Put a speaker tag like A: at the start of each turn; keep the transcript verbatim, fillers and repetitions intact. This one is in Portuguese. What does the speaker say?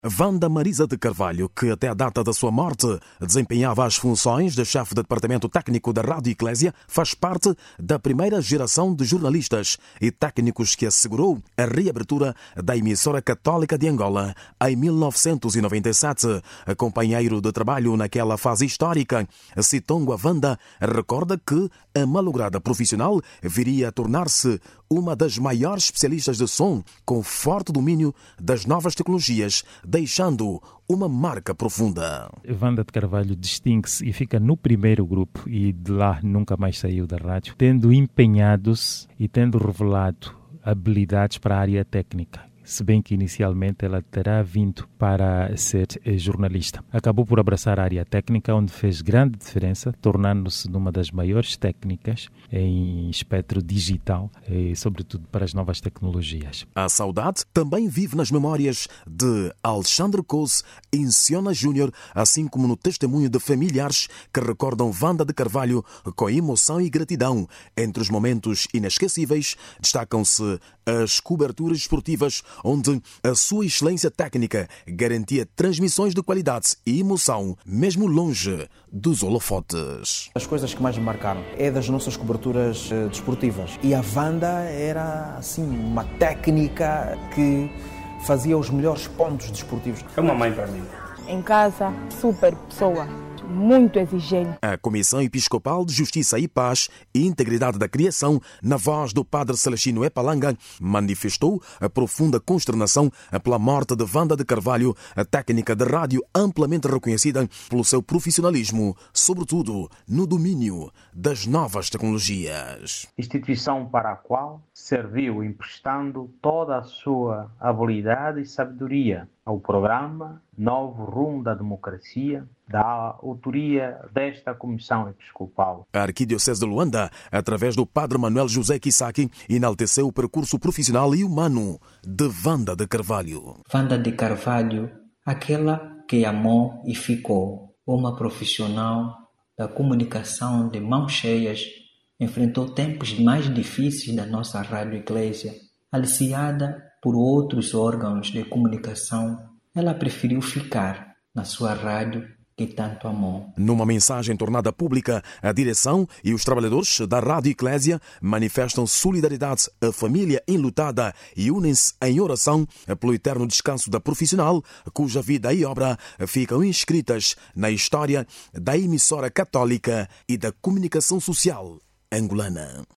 A: Wanda Marisa de Carvalho, que até a data da sua morte desempenhava as funções de chefe de departamento técnico da Rádio Eclésia, faz parte da primeira geração de jornalistas e técnicos que assegurou a reabertura da emissora católica de Angola em mil novecentos e noventa e sete. Companheiro de trabalho naquela fase histórica, Citongo Wanda recorda que a malograda profissional viria a tornar-se uma das maiores especialistas de som com forte domínio das novas tecnologias, deixando uma marca profunda.
B: Wanda de Carvalho distingue-se e fica no primeiro grupo e de lá nunca mais saiu da rádio, tendo empenhado-se e tendo revelado habilidades para a área técnica. Se bem que inicialmente ela terá vindo para ser jornalista. Acabou por abraçar a área técnica, onde fez grande diferença, tornando-se numa das maiores técnicas em espectro digital e, sobretudo, para as novas tecnologias.
A: A saudade também vive nas memórias de Alexandre Coase e Ciona Júnior, assim como no testemunho de familiares que recordam Wanda de Carvalho com emoção e gratidão. Entre os momentos inesquecíveis, destacam-se as coberturas esportivas, onde a sua excelência técnica garantia transmissões de qualidade e emoção, mesmo longe dos holofotes.
C: As coisas que mais me marcaram é das nossas coberturas uh, desportivas. E a Wanda era, assim, uma técnica que fazia os melhores pontos desportivos.
D: É uma mãe para mim.
E: Em casa, super pessoa. Muito exigente.
A: A Comissão Episcopal de Justiça e Paz e Integridade da Criação, na voz do padre Celestino Epalanga, manifestou a profunda consternação pela morte de Wanda de Carvalho, a técnica de rádio amplamente reconhecida pelo seu profissionalismo, sobretudo no domínio das novas tecnologias.
D: Instituição para a qual serviu emprestando toda a sua habilidade e sabedoria ao programa Novo Rumo da Democracia, da autoria desta Comissão Episcopal.
A: A Arquidiocese de Luanda, através do padre Manuel José Kisaki, enalteceu o percurso profissional e humano de Wanda de Carvalho.
F: Wanda de Carvalho, aquela que amou e ficou, uma profissional da comunicação de mãos cheias, enfrentou tempos mais difíceis da nossa Rádio Eclésia. Aliciada por outros órgãos de comunicação, ela preferiu ficar na sua rádio que tanto amou.
A: Numa mensagem tornada pública, a direção e os trabalhadores da Rádio Eclésia manifestam solidariedade à família enlutada e unem-se em oração pelo eterno descanso da profissional, cuja vida e obra ficam inscritas na história da emissora católica e da comunicação social angolana.